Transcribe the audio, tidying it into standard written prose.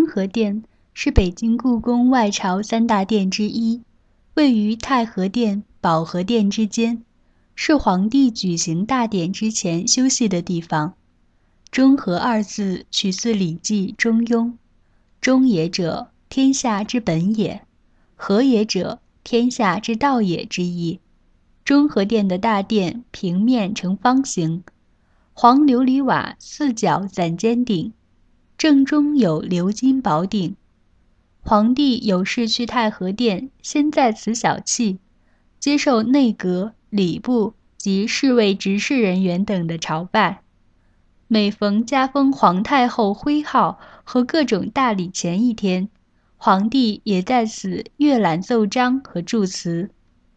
和殿是北京故宫外朝三大殿之一，位于太和殿、保和殿之间，是皇帝举行大典之前休息的地方。中和二字取自《礼记·中庸》，中也者，天下之本也；和也者，天下之道也之意。中和殿的大殿平面呈方形，黄琉璃瓦四角攒尖顶，正中有鎏金宝顶。皇帝有事去太和殿，先在此小憩，接受内阁、礼部及侍卫执事人员等的朝拜。每逢加封皇太后徽号和各种大礼前一天，皇帝也在此阅览奏章和祝词。